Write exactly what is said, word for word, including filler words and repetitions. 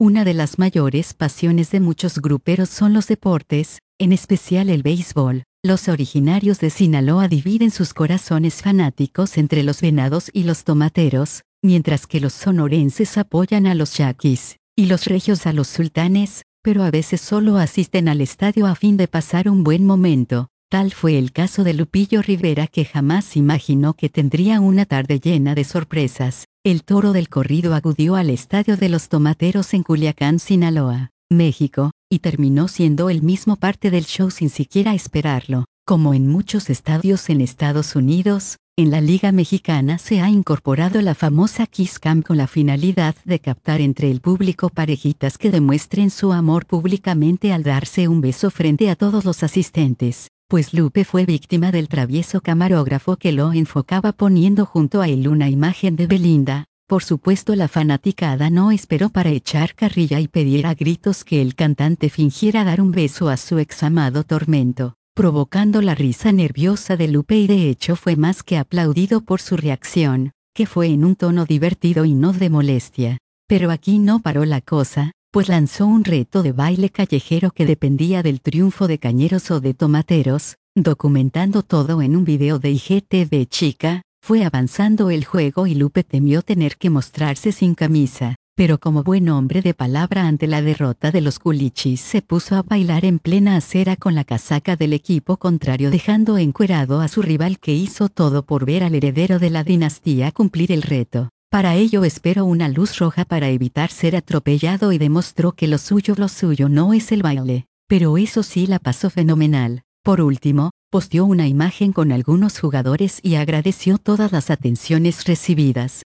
Una de las mayores pasiones de muchos gruperos son los deportes, en especial el béisbol. Los originarios de Sinaloa dividen sus corazones fanáticos entre los Venados y los Tomateros, mientras que los sonorenses apoyan a los Yaquis, y los regios a los Sultanes, pero a veces solo asisten al estadio a fin de pasar un buen momento. Tal fue el caso de Lupillo Rivera, que jamás imaginó que tendría una tarde llena de sorpresas. El toro del corrido acudió al estadio de los Tomateros en Culiacán, Sinaloa, México, y terminó siendo él mismo parte del show sin siquiera esperarlo. Como en muchos estadios en Estados Unidos, en la Liga Mexicana se ha incorporado la famosa Kiss Cam con la finalidad de captar entre el público parejitas que demuestren su amor públicamente al darse un beso frente a todos los asistentes. Pues Lupe fue víctima del travieso camarógrafo que lo enfocaba poniendo junto a él una imagen de Belinda. Por supuesto, la fanaticada no esperó para echar carrilla y pedir a gritos que el cantante fingiera dar un beso a su examado Tormento, provocando la risa nerviosa de Lupe, y de hecho fue más que aplaudido por su reacción, que fue en un tono divertido y no de molestia. Pero aquí no paró la cosa, pues lanzó un reto de baile callejero que dependía del triunfo de Cañeros o de Tomateros, documentando todo en un video de I G T V Chica. Fue avanzando el juego y Lupe temió tener que mostrarse sin camisa, pero como buen hombre de palabra ante la derrota de los Culichis se puso a bailar en plena acera con la casaca del equipo contrario, dejando encuerado a su rival, que hizo todo por ver al heredero de la dinastía cumplir el reto. Para ello esperó una luz roja para evitar ser atropellado y demostró que lo suyo lo suyo no es el baile, pero eso sí, la pasó fenomenal. Por último, posteó una imagen con algunos jugadores y agradeció todas las atenciones recibidas.